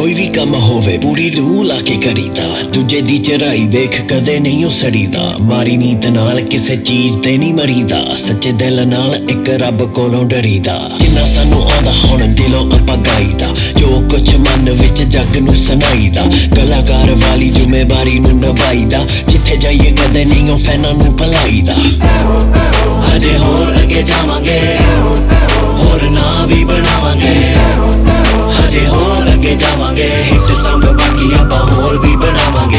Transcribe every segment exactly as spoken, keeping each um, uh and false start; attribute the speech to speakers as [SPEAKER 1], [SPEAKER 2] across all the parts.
[SPEAKER 1] कोई भी कम होवे पूरी रूह लाके करीदा दूजे दी चढ़ाई वेख कदे नहीं ओ सड़ीदा मारी नीत नाल किसे चीज ते नहीं मरीदा सच्चे दिल नाल एक रब कोलों डरीदा जिन्ना सानू आंदा हुण दिलों आपां गाईदा जो कुछ मन विच जग नू सुनाईदा कलाकार वाली जिम्मेवारी नू निभाईदा जिथे जाइए कदे नहीं ओ फैनां नू भुलाईदा अजे होर अगे जावांगे होर ना भी बनावांगे अजे होर अगे जावांगे हिट संग बाकी आपां होर भी बनावांगे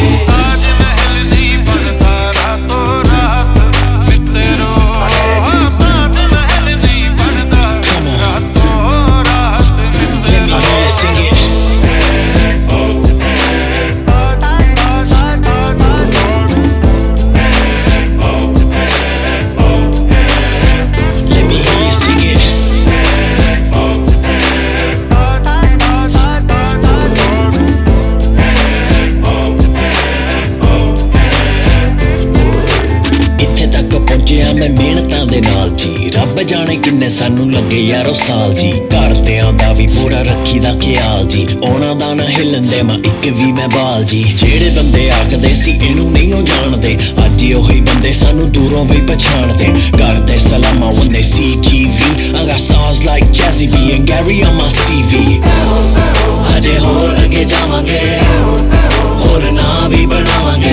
[SPEAKER 1] मैं मेहनतां दे नाल जी रब जाने किन्ने सानू लगे यारो साल जी घरदियां दा भी पूरा रखी दा ख्याल जी ओना दा ना हिलन दे मैं इक भी मैं बाल जी जेड़े बंदे आखदे सी इनू नहीं ओ जानदे अज ओही बंदे सानू दूरों भी पछाणदे करदे सलामा when they see T V I got stars like Jazzy B and Gary on my C V अजे होर अगे जावांगे होर ना भी बनावांगे